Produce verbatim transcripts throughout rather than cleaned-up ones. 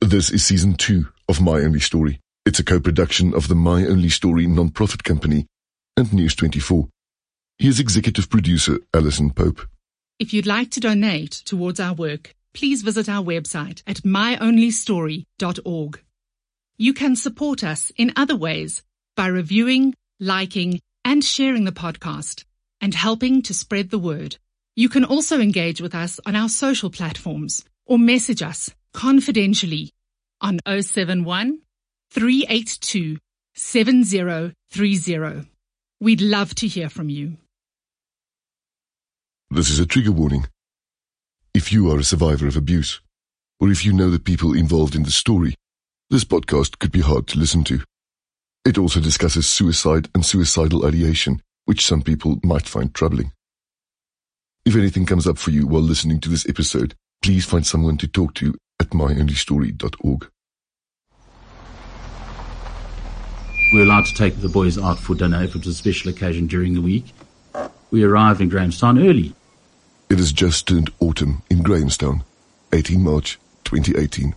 This is season two of My Only Story. It's a co-production of the My Only Story non-profit company and News twenty-four. Here's executive producer Alison Pope. If you'd like to donate towards our work, please visit our website at my only story dot org. You can support us in other ways by reviewing, liking, and sharing the podcast and helping to spread the word. You can also engage with us on our social platforms or message us confidentially on oh seven one, three eight two, seven oh three oh. We'd love to hear from you. This is a trigger warning. If you are a survivor of abuse, or if you know the people involved in the story, this podcast could be hard to listen to. It also discusses suicide and suicidal ideation, which some people might find troubling. If anything comes up for you while listening to this episode, please find someone to talk to at my only story dot org. We were allowed to take the boys out for dinner if it was a special occasion during the week. We arrived in Grahamstown early. It has just turned autumn in Grahamstown, eighteenth March twenty eighteen.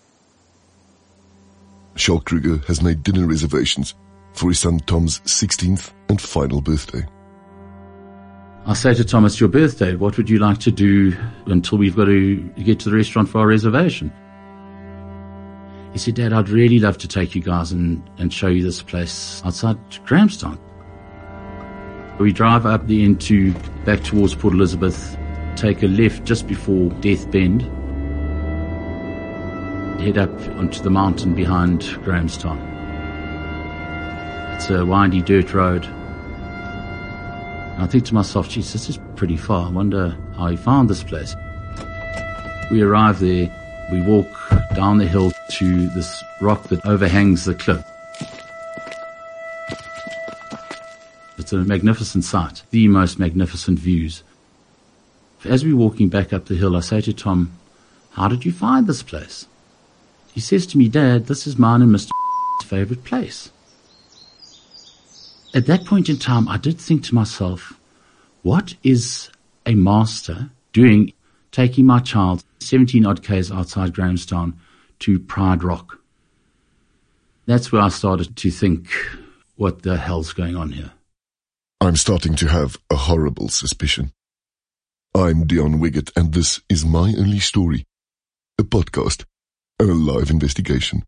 Charles Kruger has made dinner reservations for his son Tom's sixteenth and final birthday. I say to Tom, it's your birthday. What would you like to do until we've got to get to the restaurant for our reservation? He said, Dad, I'd really love to take you guys and, and show you this place outside Grahamstown. We drive up the end to back towards Port Elizabeth, take a left just before Death Bend, head up onto the mountain behind Grahamstown. It's a windy dirt road. And I think to myself, geez, this is pretty far. I wonder how he found this place. We arrive there. We walk down the hill to this rock that overhangs the cliff. It's a magnificent sight, the most magnificent views. As we're walking back up the hill, I say to Tom, how did you find this place? He says to me, Dad, this is mine and Mister favorite place. At that point in time, I did think to myself, what is a master doing taking my child seventeen odd k's outside Grahamstown to Pride Rock? That's where I started to think, what the hell's going on here? I'm starting to have a horrible suspicion. I'm Dion Wiggett, and this is My Only Story, a podcast and a live investigation.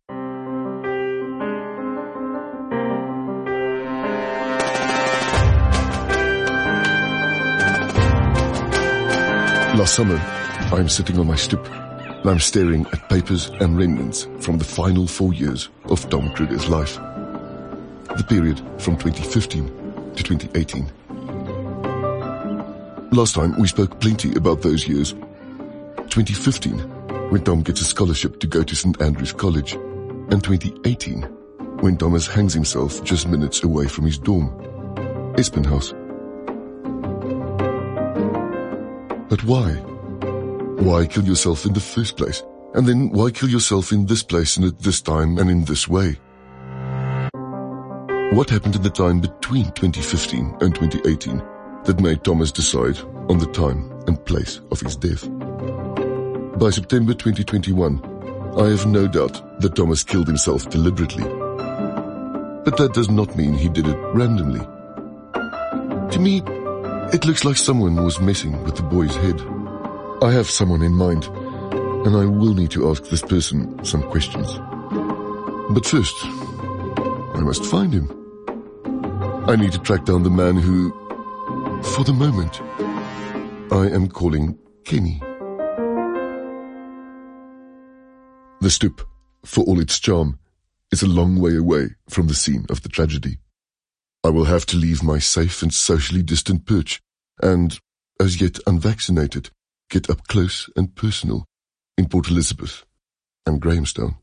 Last summer, I'm sitting on my stoop, and I'm staring at papers and remnants from the final four years of Tom Kruger's life. The period from twenty fifteen to twenty eighteen. Last time, we spoke plenty about those years. twenty fifteen, when Tom gets a scholarship to go to Saint Andrew's College, and twenty eighteen, when Thomas hangs himself just minutes away from his dorm, Espen House. But why? Why kill yourself in the first place? And then why kill yourself in this place and at this time and in this way? What happened in the time between twenty fifteen and twenty eighteen that made Thomas decide on the time and place of his death? By September twenty twenty-one, I have no doubt that Thomas killed himself deliberately. But that does not mean he did it randomly. To me, it looks like someone was messing with the boy's head. I have someone in mind, and I will need to ask this person some questions. But first, I must find him. I need to track down the man who, for the moment, I am calling Kenny. The stoop, for all its charm, is a long way away from the scene of the tragedy. I will have to leave my safe and socially distant perch and, as yet unvaccinated, get up close and personal in Port Elizabeth and Grahamstown.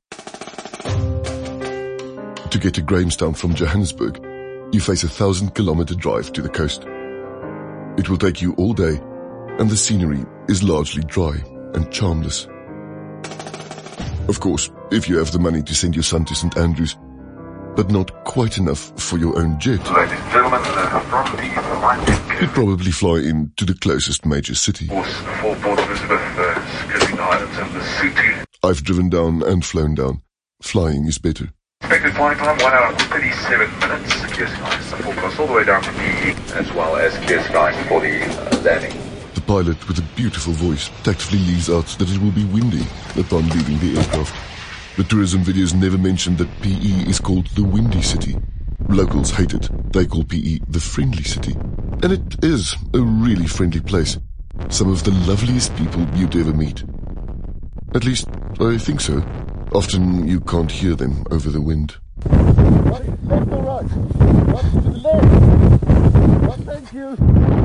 To get to Grahamstown from Johannesburg, you face a thousand kilometer drive to the coast. It will take you all day, and the scenery is largely dry and charmless. Of course, if you have the money to send your son to Saint Andrews, but not quite enough for your own jet. Ladies and gentlemen, uh, from the Atlantic. You'd probably fly in to the closest major city. For Port Elizabeth, uh, skirting the islands of the city. I've driven down and flown down. Flying is better. Expected flying time, one hour and thirty-seven minutes. Clear skies, the forecast all the way down to P E, as well as clear skies for the uh, landing. The pilot, with a beautiful voice, tactfully leaves out that it will be windy upon leaving the aircraft. The tourism videos never mention that P E is called the Windy City. Locals hate it. They call P E the Friendly City. And it is a really friendly place. Some of the loveliest people you'd ever meet. At least, I think so. Often you can't hear them over the wind. Right, left or right? Right to the left. Right, thank you.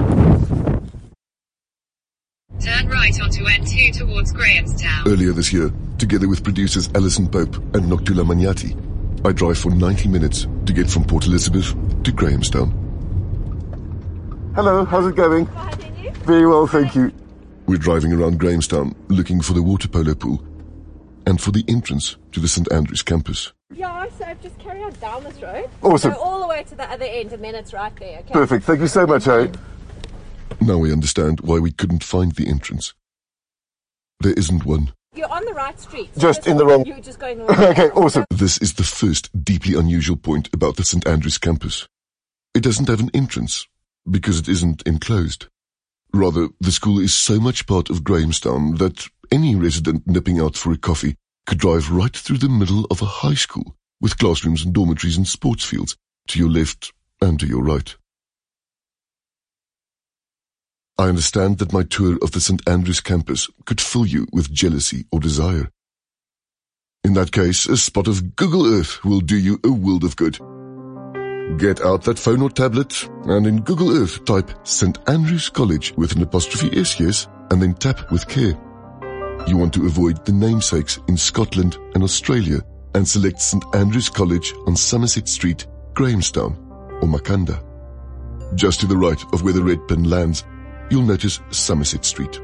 Turn right onto N two towards Grahamstown. Earlier this year, together with producers Alison Pope and Noctula Maniati, I drive for ninety minutes to get from Port Elizabeth to Grahamstown. Hello, how's it going? Fine, and you? Very well, thank you. We're driving around Grahamstown looking for the water polo pool and for the entrance to the St Andrews campus. Yeah, so just carry on down this road. Awesome. Go all the way to the other end and then it's right there, okay? Perfect, thank you so much, Harry. Now we understand why we couldn't find the entrance. There isn't one. You're on the right street. So Just this in the one, wrong- You're just going the wrong Okay, way. awesome. This is the first deeply unusual point about the St Andrews campus. It doesn't have an entrance because it isn't enclosed. Rather, the school is so much part of Grahamstown that any resident nipping out for a coffee could drive right through the middle of a high school with classrooms and dormitories and sports fields to your left and to your right. I understand that my tour of the St Andrews campus could fill you with jealousy or desire. In that case, a spot of Google Earth will do you a world of good. Get out that phone or tablet and in Google Earth type St Andrews College with an apostrophe S, yes, and then tap with care. You want to avoid the namesakes in Scotland and Australia and select St Andrews College on Somerset Street, Grahamstown or Makanda. Just to the right of where the red pin lands, you'll notice Somerset Street.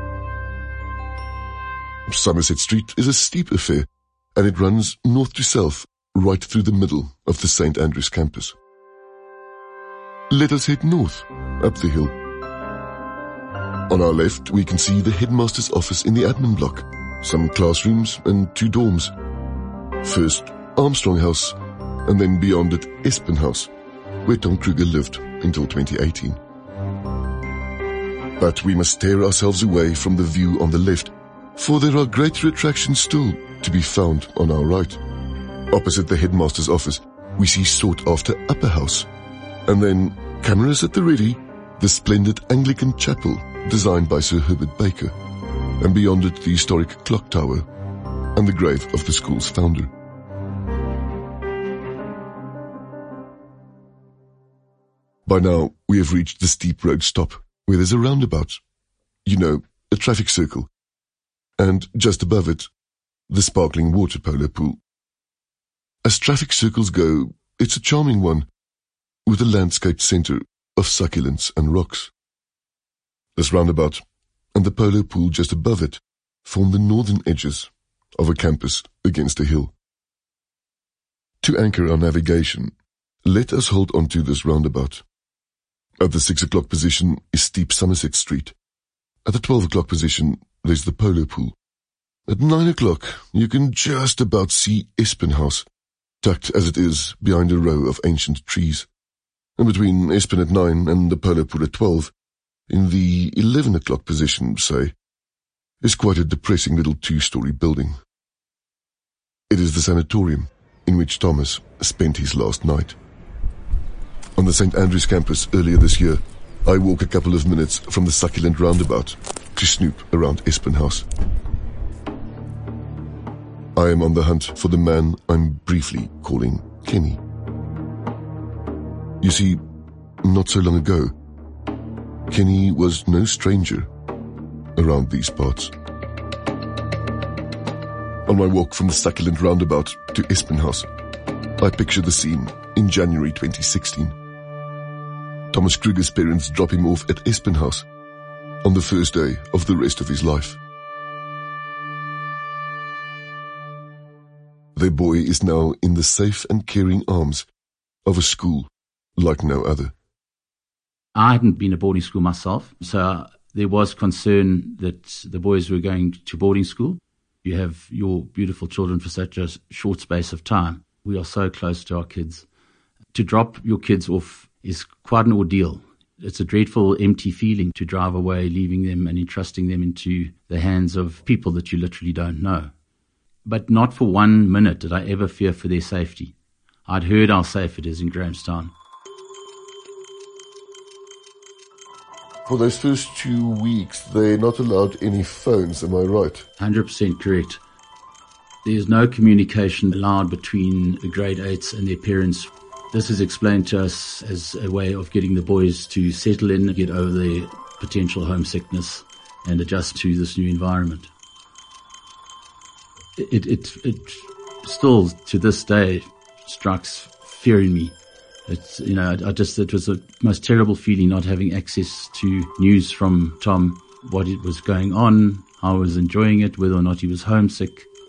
Somerset Street is a steep affair and it runs north to south right through the middle of the St Andrews campus. Let us head north, up the hill. On our left, we can see the headmaster's office in the admin block, some classrooms and two dorms. First, Armstrong House, and then beyond it, Espen House, where Tom Kruger lived until twenty eighteen. But we must tear ourselves away from the view on the left, for there are greater attractions still to be found on our right. Opposite the headmaster's office, we see sought-after Upper House, and then, cameras at the ready, the splendid Anglican chapel designed by Sir Herbert Baker, and beyond it the historic clock tower and the grave of the school's founder. By now, we have reached the steep road stop, where there's a roundabout. You know, a traffic circle. And just above it, the sparkling water polo pool. As traffic circles go, it's a charming one, with a landscaped centre of succulents and rocks. This roundabout and the polo pool just above it form the northern edges of a campus against a hill. To anchor our navigation, let us hold on to this roundabout. At the six o'clock position is steep Somerset Street. At the twelve o'clock position, there's the polo pool. At nine o'clock, you can just about see Espen House, tucked as it is behind a row of ancient trees. And between Espen at nine and the polo pool at twelve, in the eleven o'clock position, say, is quite a depressing little two-story building. It is the sanatorium in which Thomas spent his last night. On the St Andrews campus earlier this year, I walk a couple of minutes from the succulent roundabout to snoop around Espen House. I am on the hunt for the man I'm briefly calling Kenny. You see, not so long ago, Kenny was no stranger around these parts. On my walk from the succulent roundabout to Espen House, I picture the scene in January twenty sixteen. Thomas Kruger's parents drop him off at Espen House on the first day of the rest of his life. Their boy is now in the safe and caring arms of a school like no other. I hadn't been to boarding school myself, so there was concern that the boys were going to boarding school. You have your beautiful children for such a short space of time. We are so close to our kids. To drop your kids off is quite an ordeal. It's a dreadful, empty feeling to drive away, leaving them and entrusting them into the hands of people that you literally don't know. But not for one minute did I ever fear for their safety. I'd heard how safe it is in Grahamstown. For those first two weeks, they're not allowed any phones, am I right? one hundred percent correct. There's no communication allowed between the grade eights and their parents. This is explained to us as a way of getting the boys to settle in, get over their potential homesickness and adjust to this new environment. It, it, it still, to this day, strikes fear in me. It's, you know, I, I just, it was the most terrible feeling not having access to news from Tom, what it was going on, how he was enjoying it, whether or not he was homesick.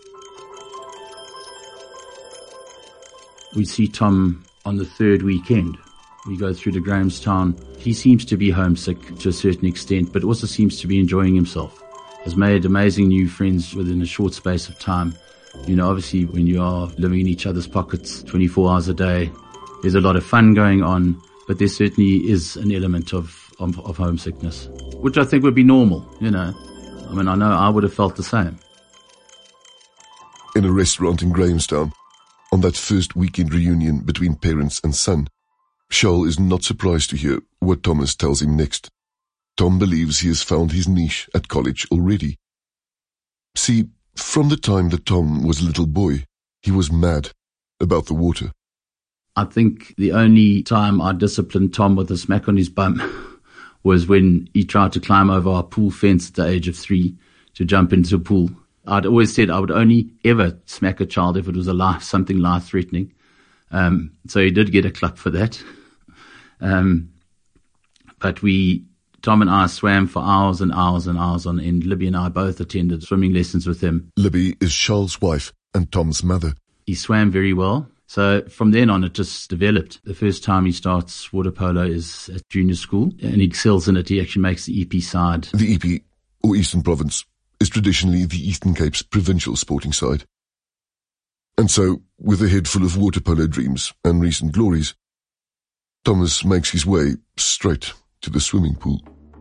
We see Tom on the third weekend. We go through to Grahamstown. He seems to be homesick to a certain extent, but also seems to be enjoying himself. Has made amazing new friends within a short space of time. You know, obviously when you are living in each other's pockets twenty-four hours a day, there's a lot of fun going on, but there certainly is an element of, of, of homesickness, which I think would be normal, you know. I mean, I know I would have felt the same. In a restaurant in Grahamstown, on that first weekend reunion between parents and son, Charles is not surprised to hear what Thomas tells him next. Tom believes he has found his niche at college already. See, from the time that Tom was a little boy, he was mad about the water. I think the only time I disciplined Tom with a smack on his bum was when he tried to climb over our pool fence at the age of three to jump into a pool. I'd always said I would only ever smack a child if it was a life, something life-threatening. Um, so he did get a clap for that. Um, but we, Tom and I swam for hours and hours and hours on end. Libby and I both attended swimming lessons with him. Libby is Charles' wife and Tom's mother. He swam very well. So from then on, it just developed. The first time he starts water polo is at junior school, and he excels in it. He actually makes the E P side. The E P, or Eastern Province, is traditionally the Eastern Cape's provincial sporting side. And so, with a head full of water polo dreams and recent glories, Thomas makes his way straight to the swimming pool.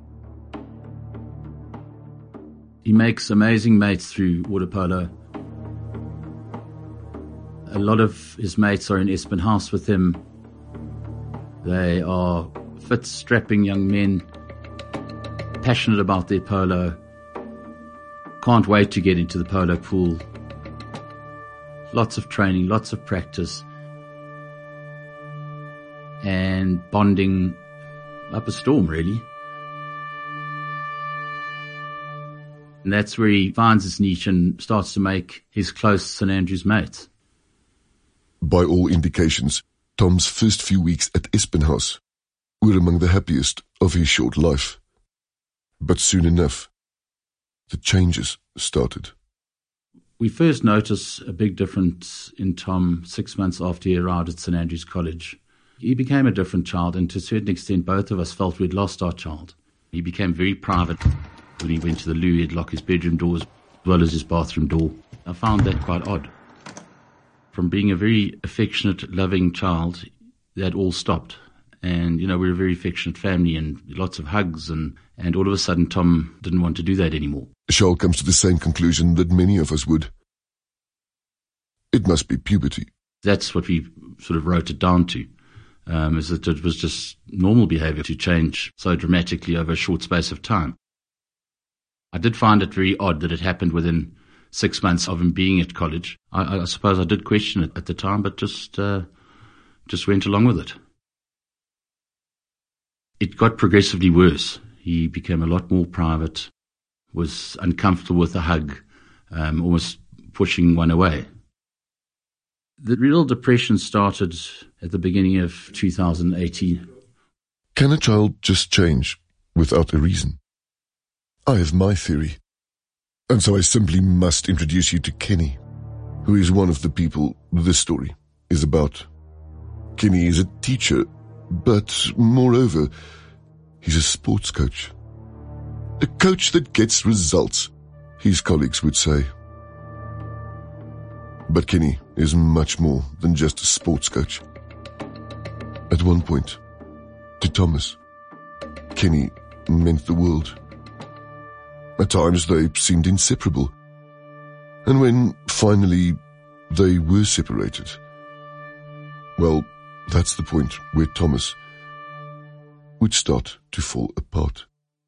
He makes amazing mates through water polo. A lot of his mates are in Espen House with him. They are fit, strapping young men, passionate about their polo, can't wait to get into the polo pool. Lots of training, lots of practice, and bonding up a storm, really. And that's where he finds his niche and starts to make his close St Andrews mates. By all indications, Tom's first few weeks at Espen House were among the happiest of his short life. But soon enough, the changes started. We first noticed a big difference in Tom six months after he arrived at St Andrews College. He became a different child, and to a certain extent both of us felt we'd lost our child. He became very private. When he went to the loo, he'd lock his bedroom doors as well as his bathroom door. I found that quite odd. From being a very affectionate, loving child, that all stopped. And, you know, we were a very affectionate family and lots of hugs, and, and all of a sudden Tom didn't want to do that anymore. Charles comes to the same conclusion that many of us would. It must be puberty. That's what we sort of wrote it down to, um, is that it was just normal behavior to change so dramatically over a short space of time. I did find it very odd that it happened within six months of him being at college. I, I suppose I did question it at the time, but just uh, just went along with it. It got progressively worse. He became a lot more private, was uncomfortable with a hug, um, almost pushing one away. The real depression started at the beginning of two thousand eighteen. Can a child just change without a reason? I have my theory. And so I simply must introduce you to Kenny, who is one of the people this story is about. Kenny is a teacher, but moreover, he's a sports coach. A coach that gets results, his colleagues would say. But Kenny is much more than just a sports coach. At one point, to Thomas, Kenny meant the world. At times they seemed inseparable. And when finally they were separated, well, that's the point where Thomas would start to fall apart.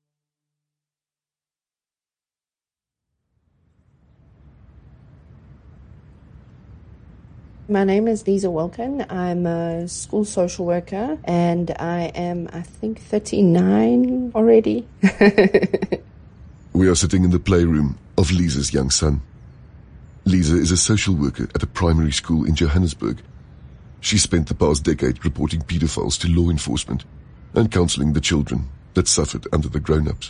My name is Lisa Wilkin. I'm a school social worker and I am, I think, thirty-nine already. We are sitting in the playroom of Lisa's young son. Lisa is a social worker at a primary school in Johannesburg. She spent the past decade reporting pedophiles to law enforcement and counseling the children that suffered under the grown-ups.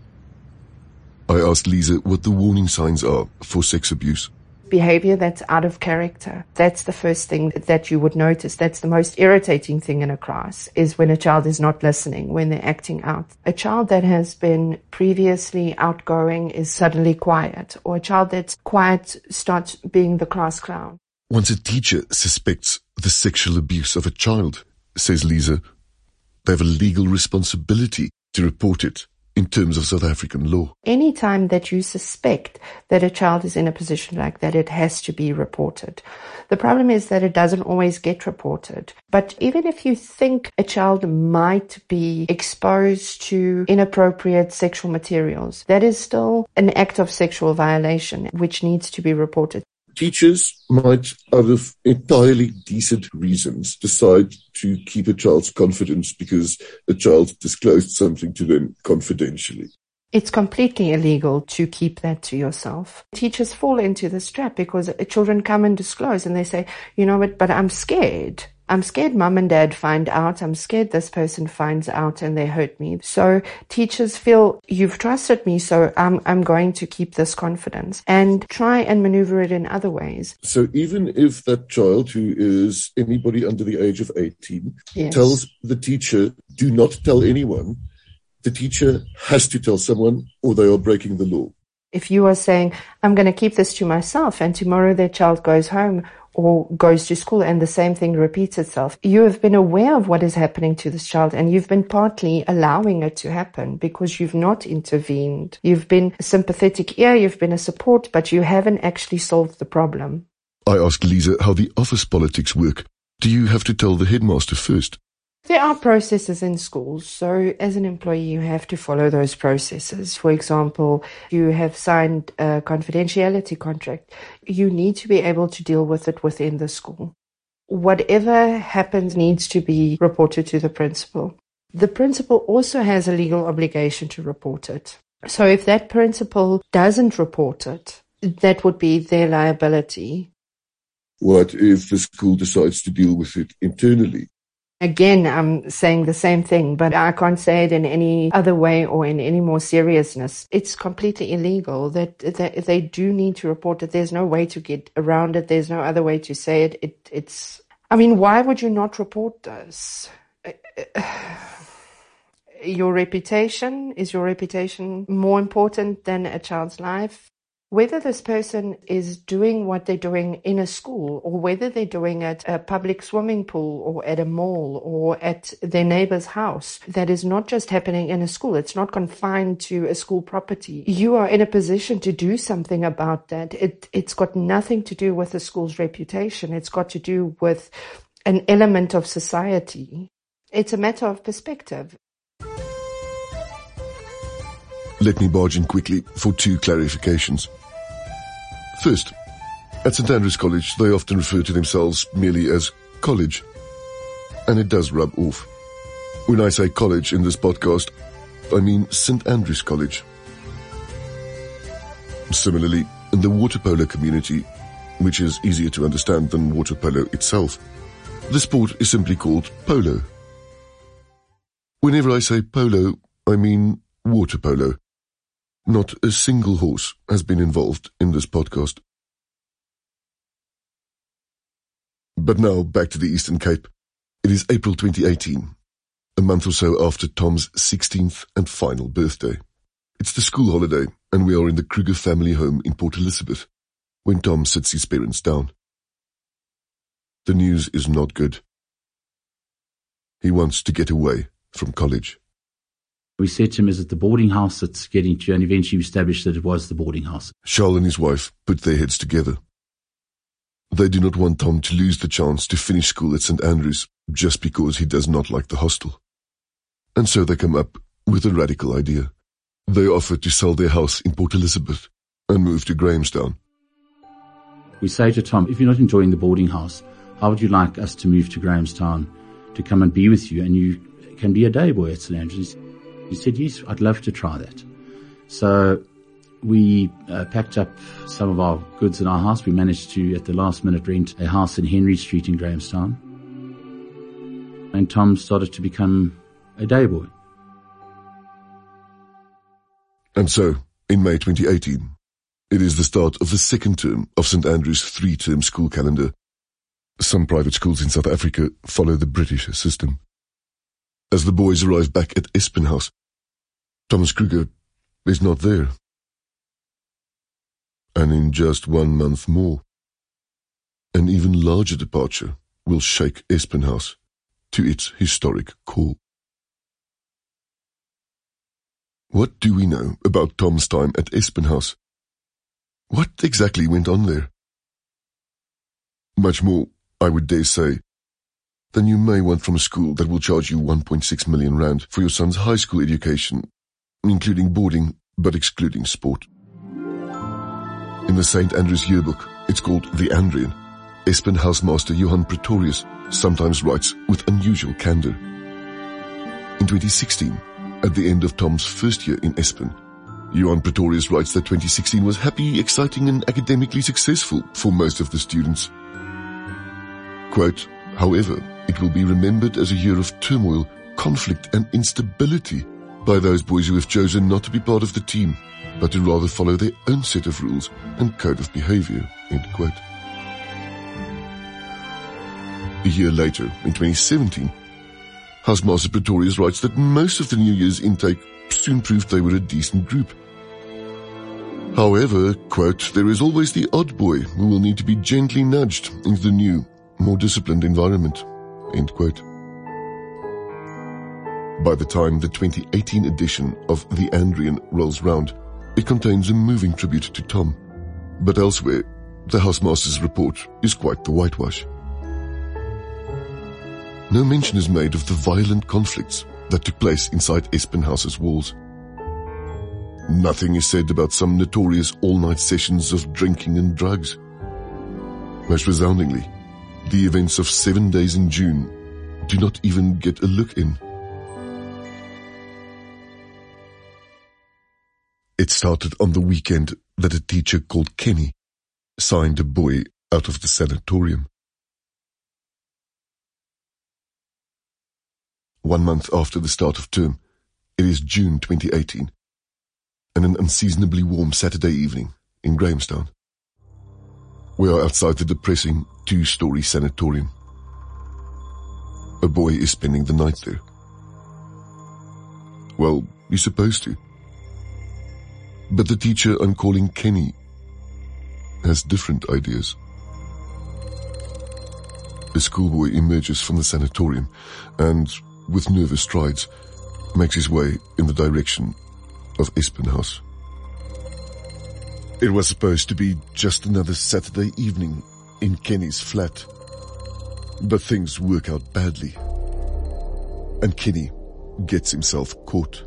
I asked Lisa what the warning signs are for sex abuse. Behavior that's out of character. That's the first thing that you would notice. That's the most irritating thing in a class, is when a child is not listening, when they're acting out. A child that has been previously outgoing is suddenly quiet, or a child that's quiet starts being the class clown. Once a teacher suspects the sexual abuse of a child, says Lisa, they have a legal responsibility to report it in terms of South African law. Any time that you suspect that a child is in a position like that, it has to be reported. The problem is that it doesn't always get reported. But even if you think a child might be exposed to inappropriate sexual materials, that is still an act of sexual violation which needs to be reported. Teachers might, out of entirely decent reasons, decide to keep a child's confidence because a child disclosed something to them confidentially. It's completely illegal to keep that to yourself. Teachers fall into this trap because children come and disclose and they say, you know what, but I'm scared. I'm scared mum and dad find out. I'm scared this person finds out and they hurt me. So teachers feel, you've trusted me, so I'm, I'm going to keep this confidence and try and maneuver it in other ways. So even if that child, who is anybody under the age of eighteen, yes, tells the teacher, do not tell anyone, the teacher has to tell someone or they are breaking the law. If you are saying, I'm going to keep this to myself, and tomorrow their child goes home or goes to school and the same thing repeats itself, you have been aware of what is happening to this child and you've been partly allowing it to happen because you've not intervened. You've been a sympathetic ear, you've been a support, but you haven't actually solved the problem. I asked Lisa how the office politics work. Do you have to tell the headmaster first? There are processes in schools, so as an employee you have to follow those processes. For example, you have signed a confidentiality contract. You need to be able to deal with it within the school. Whatever happens needs to be reported to the principal. The principal also has a legal obligation to report it. So if that principal doesn't report it, that would be their liability. What if the school decides to deal with it internally? Again, I'm saying the same thing, but I can't say it in any other way or in any more seriousness. It's completely illegal that, that they do need to report it. There's no way to get around it. There's no other way to say it. It it's, I mean, why would you not report this? Your reputation, is your reputation more important than a child's life? Whether this person is doing what they're doing in a school or whether they're doing it at a public swimming pool or at a mall or at their neighbor's house, that is not just happening in a school. It's not confined to a school property. You are in a position to do something about that. It, it's got nothing to do with the school's reputation. It's got to do with an element of society. It's a matter of perspective. Let me barge in quickly for two clarifications. First, at St Andrews College, they often refer to themselves merely as college. And it does rub off. When I say college in this podcast, I mean St Andrews College. Similarly, in the water polo community, which is easier to understand than water polo itself, the sport is simply called polo. Whenever I say polo, I mean water polo. Not a single horse has been involved in this podcast. But now back to the Eastern Cape. It is April twenty eighteen, a month or so after Tom's sixteenth and final birthday. It's the school holiday and we are in the Kruger family home in Port Elizabeth when Tom sits his parents down. The news is not good. He wants to get away from college. We said to him, is it the boarding house that's getting to you? And eventually we established that it was the boarding house. Charles and his wife put their heads together. They do not want Tom to lose the chance to finish school at Saint Andrews just because he does not like the hostel. And so they come up with a radical idea. They offer to sell their house in Port Elizabeth and move to Grahamstown. We say to Tom, if you're not enjoying the boarding house, how would you like us to move to Grahamstown to come and be with you, and you can be a day boy at Saint Andrews? He said, yes, I'd love to try that. So we uh, packed up some of our goods in our house. We managed to, at the last minute, rent a house in Henry Street in Grahamstown. And Tom started to become a day boy. And so, in May twenty eighteen, it is the start of the second term of Saint Andrews' three-term school calendar. Some private schools in South Africa follow the British system. As the boys arrive back at Espen House, Thomas Kruger is not there. And in just one month more, an even larger departure will shake Espen House to its historic core. What do we know about Tom's time at Espen House? What exactly went on there? Much more, I would dare say, than you may want from a school that will charge you one point six million rand for your son's high school education, including boarding but excluding sport. In the Saint Andrews yearbook, it's called The Andrian. Espen housemaster Johan Pretorius sometimes writes with unusual candour. In twenty sixteen, at the end of Tom's first year in Espen, Johan Pretorius writes that twenty sixteen was happy, exciting and academically successful for most of the students. Quote, however, it will be remembered as a year of turmoil, conflict and instability by those boys who have chosen not to be part of the team, but to rather follow their own set of rules and code of behavior, end quote. A year later, in twenty seventeen, Housemaster Pretorius writes that most of the New Year's intake soon proved they were a decent group. However, quote, there is always the odd boy who will need to be gently nudged into the new, more disciplined environment, end quote. By the time the twenty eighteen edition of The Andrian rolls round, it contains a moving tribute to Tom. But elsewhere, the housemaster's report is quite the whitewash. No mention is made of the violent conflicts that took place inside Espen House's walls. Nothing is said about some notorious all-night sessions of drinking and drugs. Most resoundingly, the events of seven days in June do not even get a look in. It started on the weekend that a teacher called Kenny signed a boy out of the sanatorium. One month after the start of term, it is June twenty eighteen, and an unseasonably warm Saturday evening in Grahamstown. We are outside the depressing two-story sanatorium. A boy is spending the night there. Well, he's supposed to. But the teacher I'm calling Kenny has different ideas. A schoolboy emerges from the sanatorium and, with nervous strides, makes his way in the direction of Espen House. It was supposed to be just another Saturday evening in Kenny's flat, but things work out badly, and Kenny gets himself caught.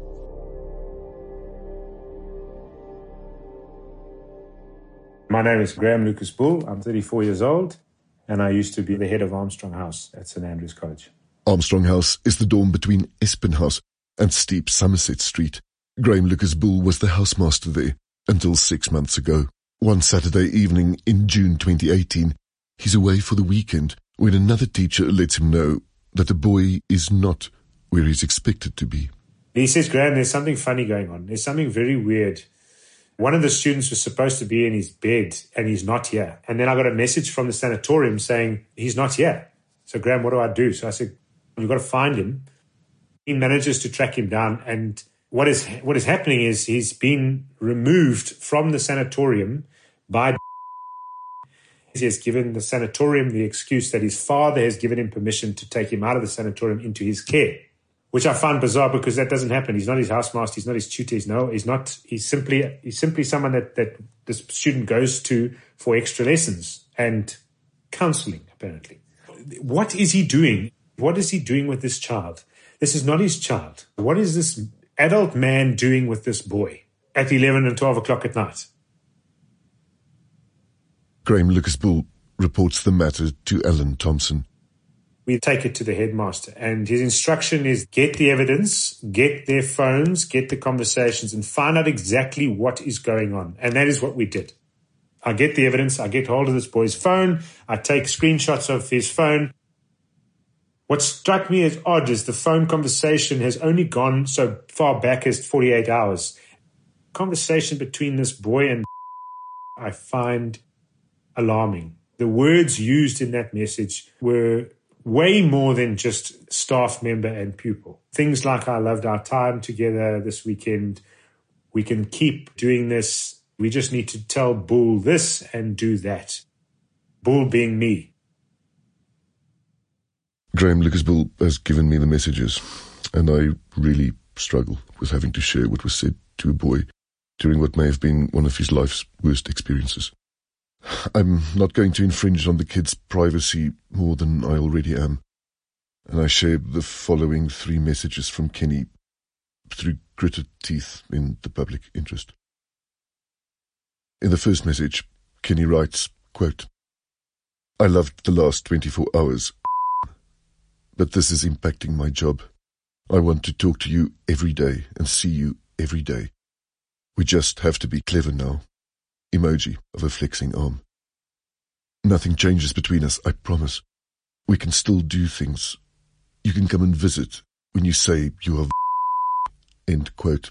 My name is Graham Lucas Bull. I'm thirty-four years old, and I used to be the head of Armstrong House at Saint Andrews College. Armstrong House is the dorm between Espen House and steep Somerset Street. Graham Lucas Bull was the housemaster there until six months ago. One Saturday evening in June twenty eighteen, he's away for the weekend when another teacher lets him know that the boy is not where he's expected to be. He says, Graham, there's something funny going on. There's something very weird. One of the students was supposed to be in his bed and he's not here. And then I got a message from the sanatorium saying, he's not here. So, Graham, what do I do? So I said, you've got to find him. He manages to track him down. And what is what is happening is he's been removed from the sanatorium by He has given the sanatorium the excuse that his father has given him permission to take him out of the sanatorium into his care, which I find bizarre because that doesn't happen. He's not his housemaster. He's not his tutor. He's no, he's not, he's simply, he's simply someone that, that this student goes to for extra lessons and counseling, apparently. What is he doing? What is he doing with this child? This is not his child. What is this adult man doing with this boy at eleven and twelve o'clock at night? Graham Lucas Bull reports the matter to Alan Thompson. We take it to the headmaster, and his instruction is get the evidence, get their phones, get the conversations, and find out exactly what is going on. And that is what we did. I get the evidence, I get hold of this boy's phone, I take screenshots of his phone. What struck me as odd is the phone conversation has only gone so far back as forty-eight hours. Conversation between this boy and I find alarming. The words used in that message were way more than just staff member and pupil. Things like, I loved our time together this weekend. We can keep doing this. We just need to tell Bull this and do that. Bull being me. Graham Lucas Bull has given me the messages, and I really struggle with having to share what was said to a boy during what may have been one of his life's worst experiences. I'm not going to infringe on the kid's privacy more than I already am, and I share the following three messages from Kenny through gritted teeth in the public interest. In the first message, Kenny writes, quote, I loved the last twenty-four hours, but this is impacting my job. I want to talk to you every day and see you every day. We just have to be clever now. Emoji of a flexing arm. Nothing changes between us, I promise. We can still do things. You can come and visit when you say you are end quote.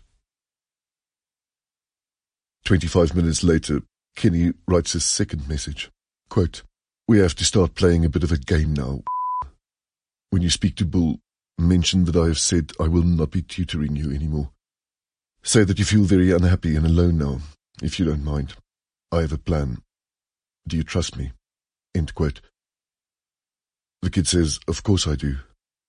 Twenty-five minutes later, Kenny writes his second message. Quote, we have to start playing a bit of a game now. When you speak to Bull, mention that I have said I will not be tutoring you anymore. Say that you feel very unhappy and alone now, if you don't mind. I have a plan. Do you trust me? End quote. The kid says, of course I do.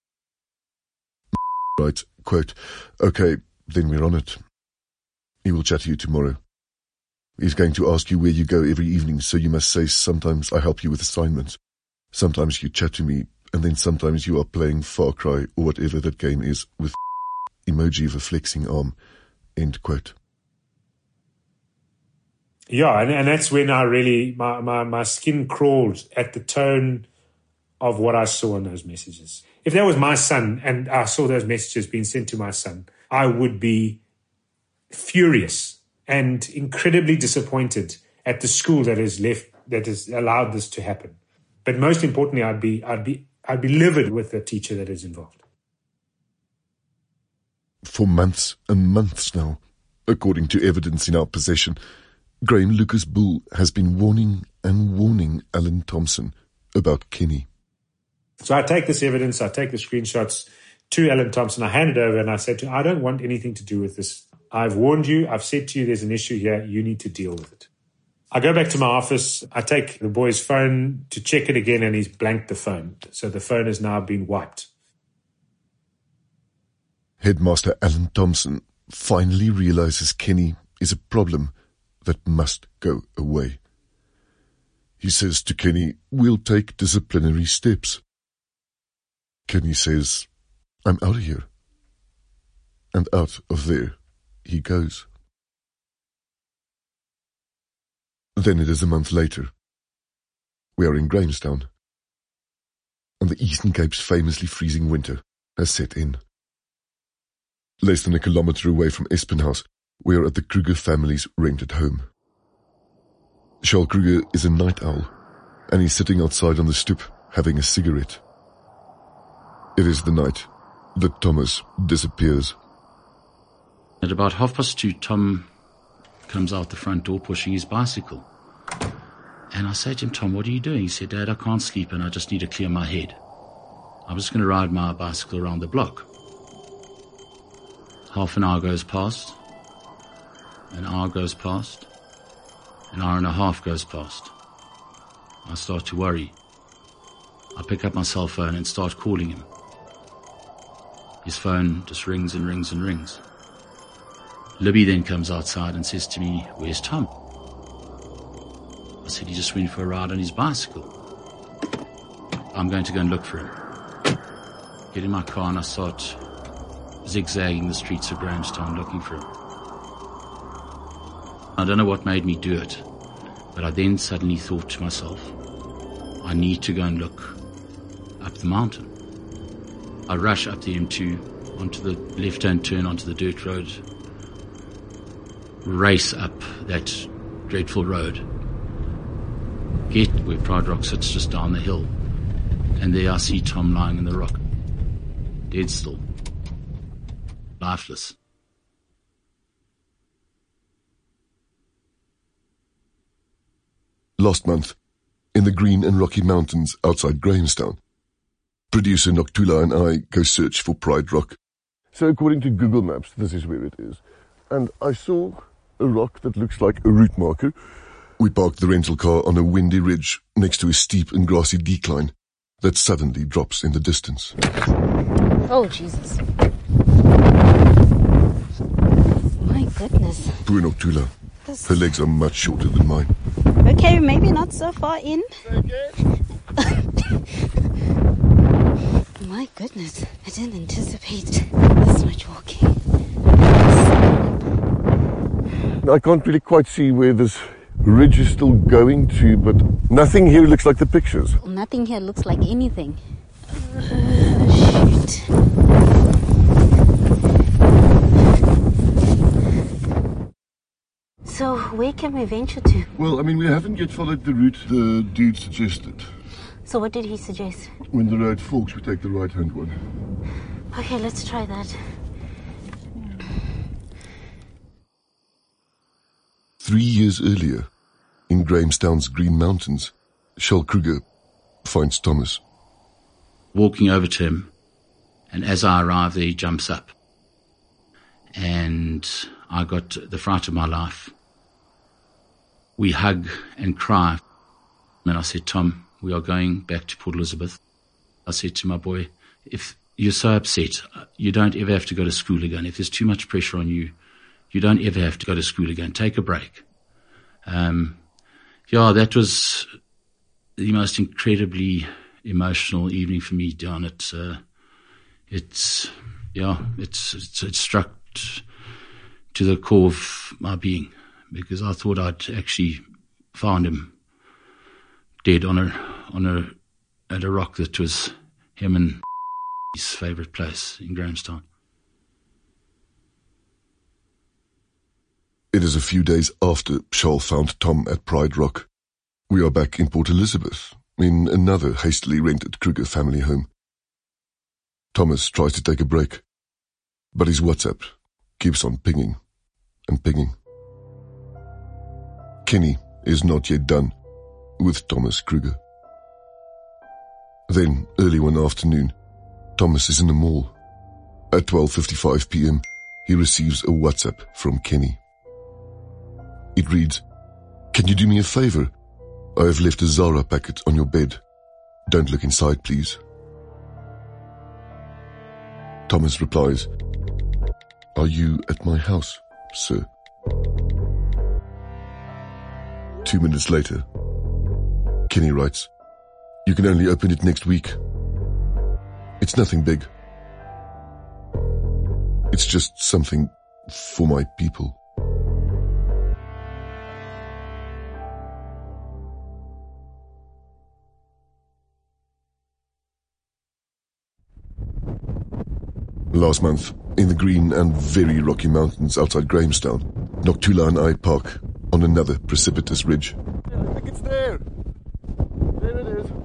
Right, quote, okay, then we're on it. He will chat to you tomorrow. He's going to ask you where you go every evening, so you must say sometimes I help you with assignments. Sometimes you chat to me, and then sometimes you are playing Far Cry or whatever that game is with emoji of a flexing arm. End quote. Yeah, and, and that's when I really, my, my, my skin crawled at the tone of what I saw in those messages. If that was my son and I saw those messages being sent to my son, I would be furious and incredibly disappointed at the school that has left, that has allowed this to happen. But most importantly, I'd be, I'd be, I'd be livid with the teacher that is involved. For months and months now, according to evidence in our possession, Graham Lucas Bull has been warning and warning Alan Thompson about Kenny. So I take this evidence, I take the screenshots to Alan Thompson, I hand it over and I say to him, I don't want anything to do with this. I've warned you, I've said to you there's an issue here, you need to deal with it. I go back to my office, I take the boy's phone to check it again and he's blanked the phone. So the phone has now been wiped. Headmaster Alan Thompson finally realizes Kenny is a problem that must go away. He says to Kenny, we'll take disciplinary steps. Kenny says, I'm out of here. And out of there he goes. Then it is a month later. We are in Grahamstown, and the Eastern Cape's famously freezing winter has set in. Less than a kilometre away from Espenhouse, we are at the Kruger family's rented home. Charles Kruger is a night owl, and he's sitting outside on the stoep having a cigarette. It is the night that Thomas disappears. At about half past two, Tom comes out the front door pushing his bicycle. And I say to him, Tom, what are you doing? He said, Dad, I can't sleep and I just need to clear my head. I'm just going to ride my bicycle around the block. Half an hour goes past. An hour goes past. An hour and a half goes past. I start to worry. I pick up my cell phone and start calling him. His phone just rings and rings and rings. Libby then comes outside and says to me, "Where's Tom?" I said, "He just went for a ride on his bicycle. I'm going to go and look for him." Get in my car and I start zigzagging the streets of Grahamstown looking for him. I don't know what made me do it, but I then suddenly thought to myself, I need to go and look up the mountain. I rush up the M two onto the left-hand turn onto the dirt road, race up that dreadful road, get where Pride Rock sits just down the hill, and there I see Tom lying in the rock, dead still, lifeless. Last month, in the Green and Rocky Mountains outside Grahamstown, producer Noctula and I go search for Pride Rock. So according to Google Maps, this is where it is. And I saw a rock that looks like a route marker. We parked the rental car on a windy ridge next to a steep and grassy decline that suddenly drops in the distance. Oh, Jesus. My goodness. Poor Noctula. This... Her legs are much shorter than mine. Okay, maybe not so far in. My goodness, I didn't anticipate this much walking. I can't really quite see where this ridge is still going to, but nothing here looks like the pictures. Nothing here looks like anything. Uh, shoot. So, where can we venture to? Well, I mean, we haven't yet followed the route the dude suggested. So what did he suggest? When the road forks, we take the right-hand one. Okay, let's try that. Three years earlier, in Grahamstown's Green Mountains, Shell Kruger finds Thomas. Walking over to him, and as I arrive there, he jumps up. And I got the fright of my life. We hug and cry. And I said, "Tom, we are going back to Port Elizabeth." I said to my boy, "If you're so upset, you don't ever have to go to school again. If there's too much pressure on you, you don't ever have to go to school again. Take a break." Um, yeah, that was the most incredibly emotional evening for me down at, uh, it's, yeah, it's, it's, it struck t- to the core of my being, because I thought I'd actually found him dead on a, on a, at a rock that was him and his favourite place in Grahamstown. It is a few days after Charles found Tom at Pride Rock. We are back in Port Elizabeth, in another hastily rented Kruger family home. Thomas tries to take a break, but his WhatsApp keeps on pinging and pinging. Kenny is not yet done with Thomas Kruger. Then, early one afternoon, Thomas is in the mall. At twelve fifty-five p.m., he receives a WhatsApp from Kenny. It reads, "Can you do me a favor? I have left a Zara packet on your bed. Don't look inside, please." Thomas replies, "Are you at my house, sir?" Two minutes later, Kenny writes, "You can only open it next week. It's nothing big. It's just something for my people." Last month, in the Green and very rocky mountains outside Grahamstown, Noctula and I park on another precipitous ridge. Yeah, I think it's there. There it is.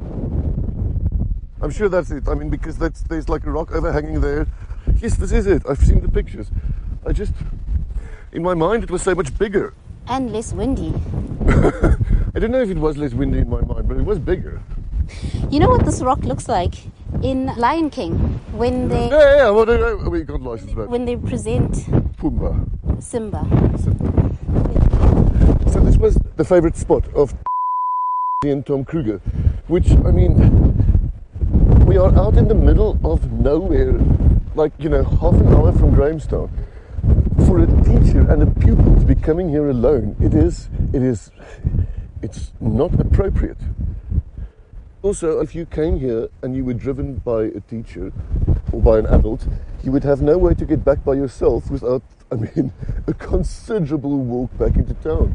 I'm sure that's it. I mean, because that's, there's like a rock overhanging there. Yes, this is it. I've seen the pictures. I just, in my mind, it was so much bigger. And less windy. I don't know if it was less windy in my mind, but it was bigger. You know what this rock looks like? In Lion King, when they... Yeah, yeah, well, they, we got license back. When they present... Pumbaa. Simba. Simba. So this was the favourite spot of and Tom Kruger, which, I mean, we are out in the middle of nowhere, like, you know, half an hour from Grahamstown. For a teacher and a pupil to be coming here alone, it is, it is, it's not appropriate. Also, if you came here and you were driven by a teacher or by an adult, you would have no way to get back by yourself without, I mean, a considerable walk back into town.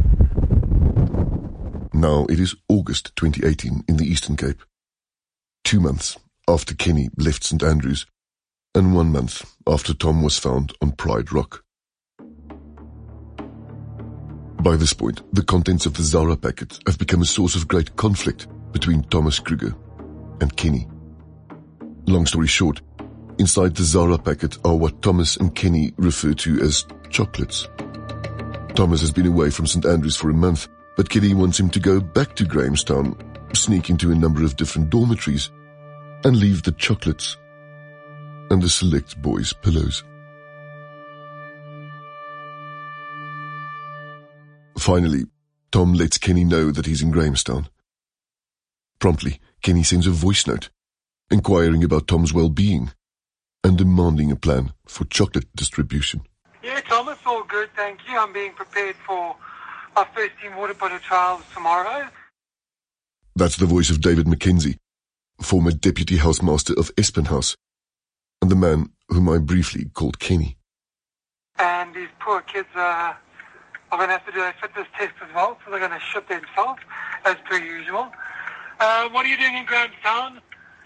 Now it is August twenty eighteen in the Eastern Cape. Two months after Kenny left Saint Andrews, and one month after Tom was found on Pride Rock. By this point, the contents of the Zara packet have become a source of great conflict between Thomas Kruger and Kenny. Long story short, inside the Zara packet are what Thomas and Kenny refer to as chocolates. Thomas has been away from Saint Andrews for a month, but Kenny wants him to go back to Grahamstown, sneak into a number of different dormitories, and leave the chocolates and the select boys' pillows. Finally, Tom lets Kenny know that he's in Grahamstown. Promptly, Kenny sends a voice note, inquiring about Tom's well-being and demanding a plan for chocolate distribution. Yeah, Thomas, all good, thank you. I'm being prepared for our first team water polo trials tomorrow. That's the voice of David McKenzie, former deputy housemaster of Espen House, and the man whom I briefly called Kenny. And these poor kids uh, are going to have to do a fitness test as well, so they're going to shit themselves, as per usual. Uh, what are you doing in Grahamstown? Um,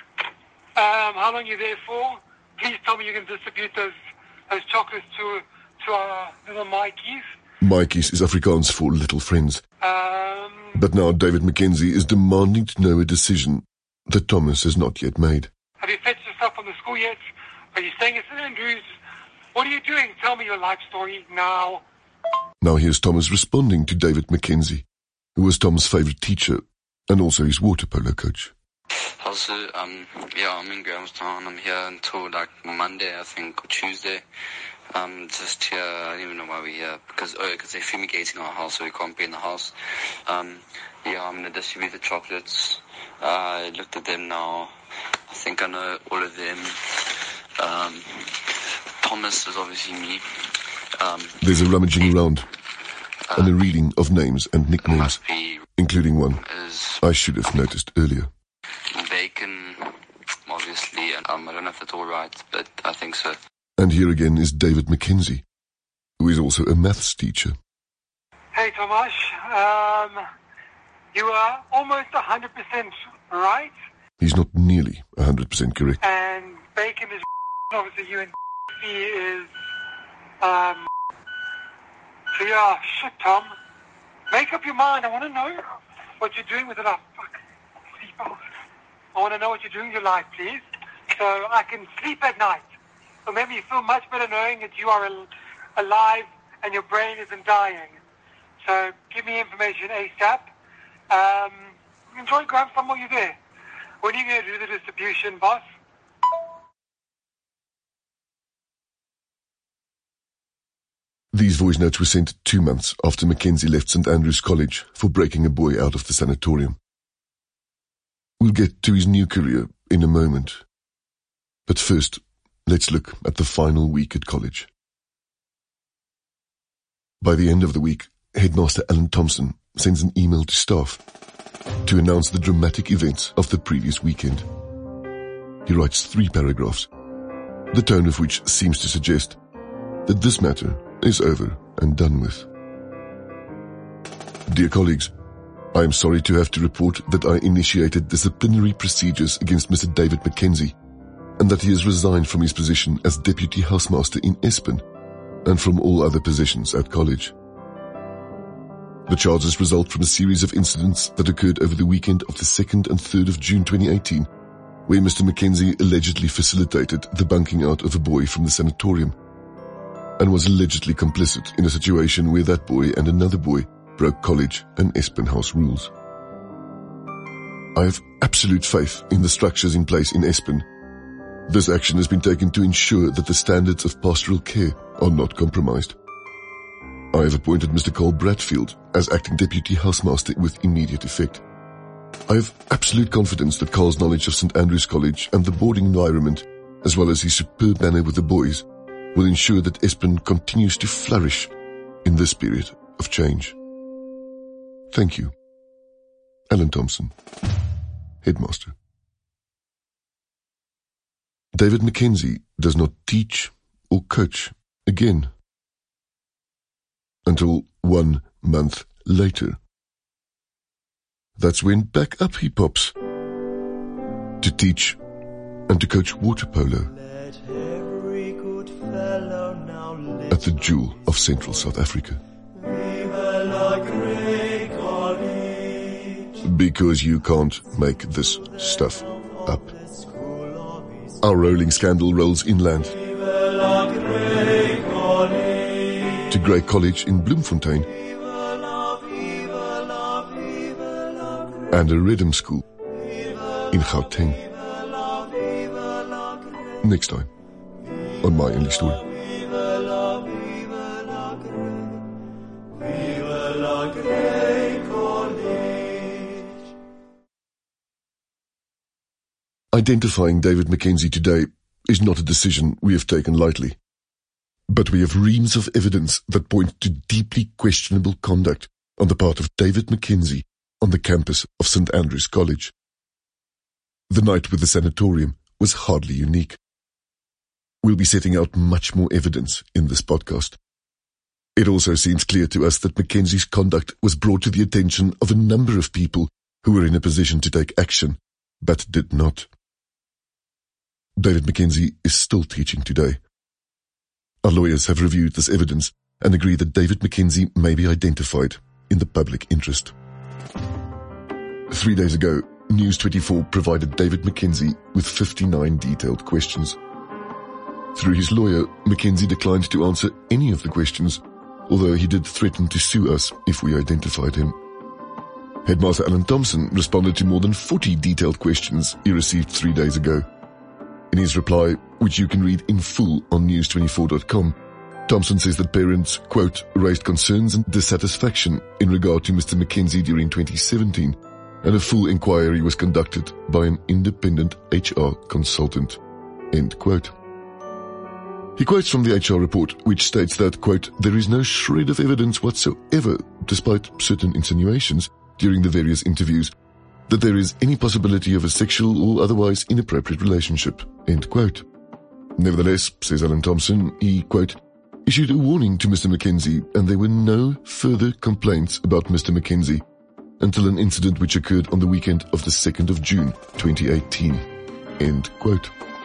how long are you there for? Please tell me you can distribute those those chocolates to to our little Mikeys. Mikeys is Afrikaans for little friends. Um, but now David McKenzie is demanding to know a decision that Thomas has not yet made. Have you fetched yourself from the school yet? Are you staying at Saint Andrews? What are you doing? Tell me your life story now. Now here's Thomas responding to David McKenzie, who was Tom's favourite teacher and also his water polo coach. Also, um, yeah, I'm in Grahamstown. I'm here until like Monday, I think, or Tuesday. Um, just here, I don't even know why we're here, because, oh, because they're fumigating our house, so we can't be in the house. Um, yeah, I'm going to distribute the chocolates. Uh, I looked at them now. I think I know all of them. Um, Thomas is obviously me. Um, There's a rummaging around uh, and a reading of names and nicknames, including one I should have noticed earlier. Bacon, obviously, and um, I don't know if that's all right, but I think so. And here again is David McKenzie, who is also a maths teacher. Hey, Tomas. Um, you are almost one hundred percent right. He's not nearly one hundred percent correct. And bacon is obviously you and he is... Um, so yeah, shit, Tom. Make up your mind. I want to know what you're doing with it. Oh, fuck. Sleep off. I want to know what you're doing with your life, please, so I can sleep at night. Or maybe you feel much better knowing that you are al- alive and your brain isn't dying. So give me information ASAP. Um, enjoy Grahamstown while you're there. When are you going to do the distribution, boss? These voice notes were sent two months after Mackenzie left Saint Andrews College for breaking a boy out of the sanatorium. We'll get to his new career in a moment. But first, let's look at the final week at college. By the end of the week, Headmaster Alan Thompson sends an email to staff to announce the dramatic events of the previous weekend. He writes three paragraphs, the tone of which seems to suggest that this matter is over and done with. Dear colleagues, I am sorry to have to report that I initiated disciplinary procedures against Mister David McKenzie and that he has resigned from his position as Deputy Housemaster in Espen and from all other positions at college. The charges result from a series of incidents that occurred over the weekend of the second and third of June twenty eighteen, where Mister McKenzie allegedly facilitated the bunking out of a boy from the sanatorium and was allegedly complicit in a situation where that boy and another boy broke college and Espen House rules. I have absolute faith in the structures in place in Espen. This action has been taken to ensure that the standards of pastoral care are not compromised. I have appointed Mister Cole Bradfield as acting deputy housemaster with immediate effect. I have absolute confidence that Carl's knowledge of St Andrew's College and the boarding environment, as well as his superb manner with the boys, will ensure that Espen continues to flourish in this period of change. Thank you. Alan Thompson, Headmaster. David Mackenzie does not teach or coach again until one month later. That's when back up he pops to teach and to coach water polo at the Jewel of Central South Africa. Because you can't make this stuff up. Our rolling scandal rolls inland to Grey College in Bloemfontein and a rhythm school in Gauteng. Next time on My Only Story. Identifying David Mackenzie today is not a decision we have taken lightly. But we have reams of evidence that point to deeply questionable conduct on the part of David Mackenzie on the campus of St Andrew's College. The night with the sanatorium was hardly unique. We'll be setting out much more evidence in this podcast. It also seems clear to us that Mackenzie's conduct was brought to the attention of a number of people who were in a position to take action, but did not. David Mackenzie is still teaching today. Our lawyers have reviewed this evidence and agree that David Mackenzie may be identified in the public interest. Three days ago, News twenty-four provided David Mackenzie with fifty-nine detailed questions. Through his lawyer, Mackenzie declined to answer any of the questions, although he did threaten to sue us if we identified him. Headmaster Alan Thompson responded to more than forty detailed questions he received three days ago. In his reply, which you can read in full on news twenty-four dot com, Thompson says that parents, quote, raised concerns and dissatisfaction in regard to Mister Mackenzie during twenty seventeen, and a full inquiry was conducted by an independent H R consultant, end quote. He quotes from the H R report, which states that, quote, there is no shred of evidence whatsoever, despite certain insinuations during the various interviews, that there is any possibility of a sexual or otherwise inappropriate relationship, end quote. Nevertheless, says Alan Thompson, he, quote, issued a warning to Mister Mackenzie, and there were no further complaints about Mister Mackenzie until an incident which occurred on the weekend of the second of June, twenty eighteen, end quote.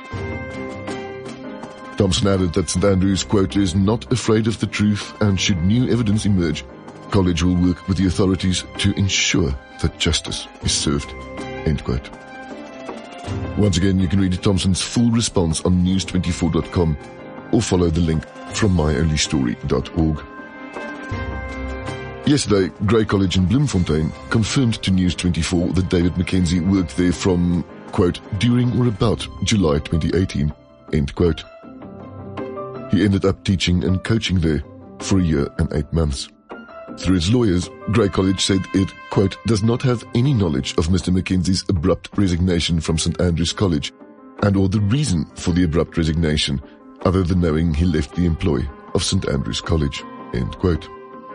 Thompson added that St Andrews, quote, is not afraid of the truth, and should new evidence emerge, college will work with the authorities to ensure that justice is served, end quote. Once again, you can read Thompson's full response on news twenty-four dot com or follow the link from my only story dot org. Yesterday, Grey College in Bloemfontein confirmed to News twenty-four that David Mackenzie worked there from, quote, during or about July twenty eighteen, end quote. He ended up teaching and coaching there for a year and eight months. Through its lawyers, Grey College said it, quote, does not have any knowledge of Mister Mackenzie's abrupt resignation from St Andrew's College and or the reason for the abrupt resignation other than knowing he left the employ of St Andrew's College, end quote.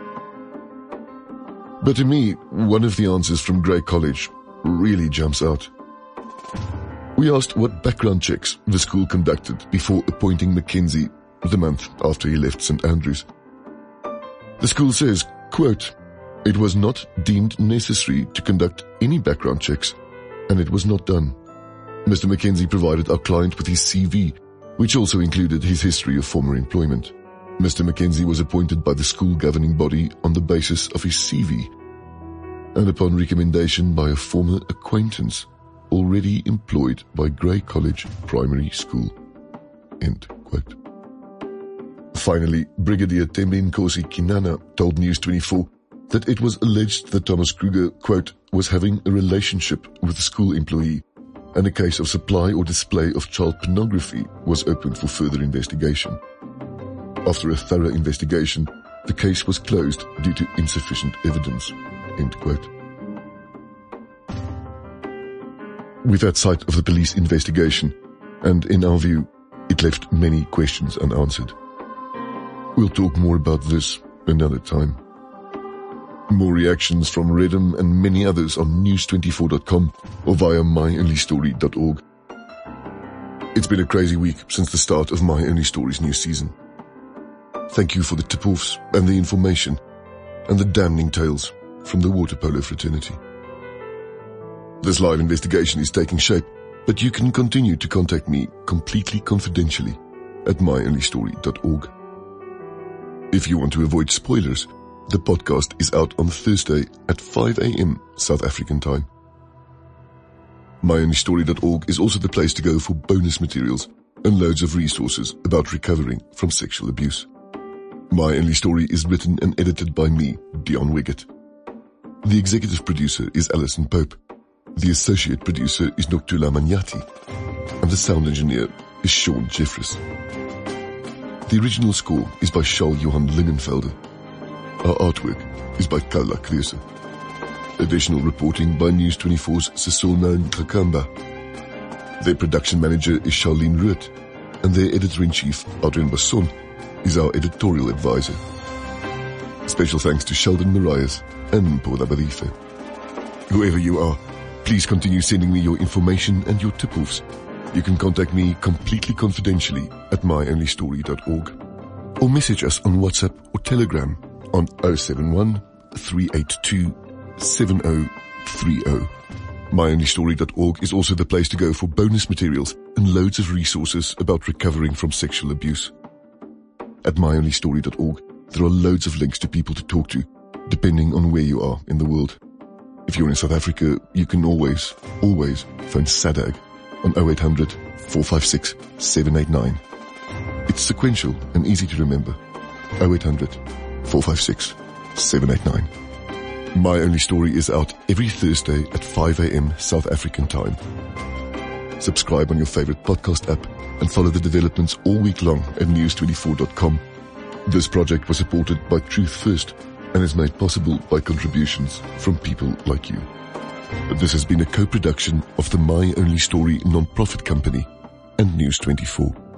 But to me, one of the answers from Grey College really jumps out. We asked what background checks the school conducted before appointing Mackenzie the month after he left St Andrew's. The school says, quote, it was not deemed necessary to conduct any background checks, and it was not done. Mister Mackenzie provided our client with his C V, which also included his history of former employment. Mister Mackenzie was appointed by the school governing body on the basis of his C V, and upon recommendation by a former acquaintance already employed by Grey College Primary School, end quote. Finally, Brigadier Tembi Nkosi Kinana told News twenty-four that it was alleged that Thomas Kruger, quote, was having a relationship with a school employee, and a case of supply or display of child pornography was opened for further investigation. After a thorough investigation, the case was closed due to insufficient evidence, end quote. We've had sight of the police investigation, and in our view, it left many questions unanswered. We'll talk more about this another time. More reactions from Redham and many others on news twenty-four dot com or via my only story dot org. It's been a crazy week since the start of My Only Stories new season. Thank you for the tip-offs and the information and the damning tales from the water polo fraternity. This live investigation is taking shape, but you can continue to contact me completely confidentially at my only story dot org. If you want to avoid spoilers, the podcast is out on Thursday at five a.m. South African time. my only story dot org is also the place to go for bonus materials and loads of resources about recovering from sexual abuse. My Only Story is written and edited by me, Dion Wiggett. The executive producer is Alison Pope. The associate producer is Noktula Manyati. And the sound engineer is Sean Jeffries. The original score is by Charl Johan Lingenfelder. Our artwork is by Kala Kruse. Additional reporting by News twenty-four's Cecile Nairn Kakamba. Their production manager is Charlene Root, and their editor-in-chief, Adrian Basson, is our editorial advisor. Special thanks to Sheldon Marias and Paula Barife. Whoever you are, please continue sending me your information and your tip-offs. You can contact me completely confidentially at my only story dot org or message us on WhatsApp or Telegram on oh seven one, three eight two, seven oh three oh. my only story dot org is also the place to go for bonus materials and loads of resources about recovering from sexual abuse. At my only story dot org, there are loads of links to people to talk to, depending on where you are in the world. If you're in South Africa, you can always, always phone SADAG on oh eight hundred, four five six, seven eight nine. It's sequential and easy to remember. oh eight hundred, four five six, seven eight nine. My Only Story is out every Thursday at five a.m. South African time. Subscribe on your favorite podcast app and follow the developments all week long at news twenty-four dot com. This project was supported by Truth First and is made possible by contributions from people like you. This has been a co-production of the My Only Story non-profit company and News twenty-four.